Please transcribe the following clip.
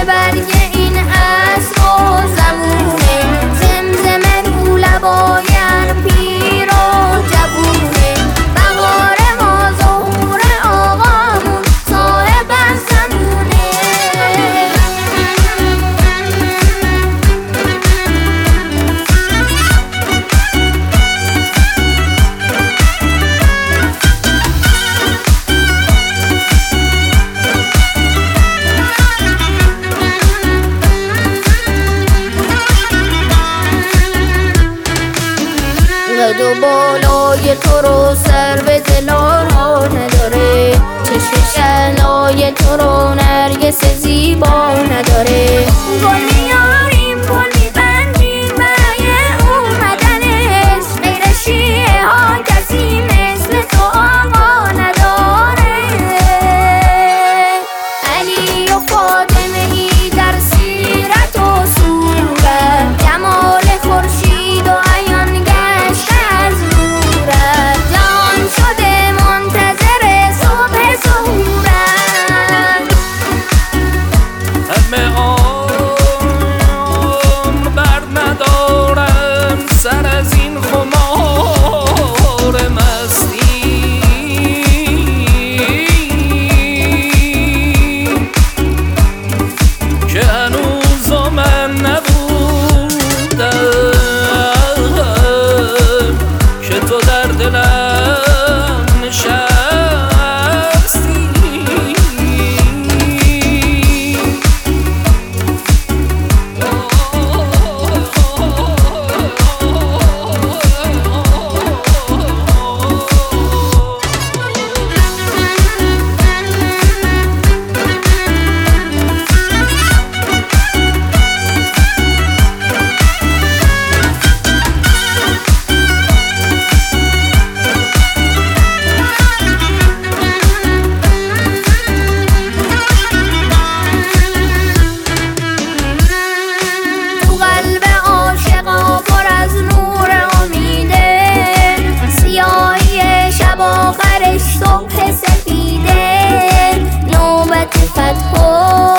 برگ این عصر و زمونه، زمزمه رو لباین پیر و جوونه. بهار ما ظهور آقامون صاحب زمونه. قد و بالای تو رو سر به دلارا نداره، چشم شعلای تو رو نرگس زیبا نداره. گل میاریم گل میبندیم برای اومدنش، غیر شیعه ها کسی مثل تو آقا نداره. علی و فاطمه ای در سیرت و صورت، جمال خورشید و عیان گشت از نورت، جهان شده منتظر صبح ظهورت. همه آن بر ندارم سر از این خمار مستی، که هنوز من نبودم که تو در دلم نشستی. آخرش صبح سفیده، نوبت فتح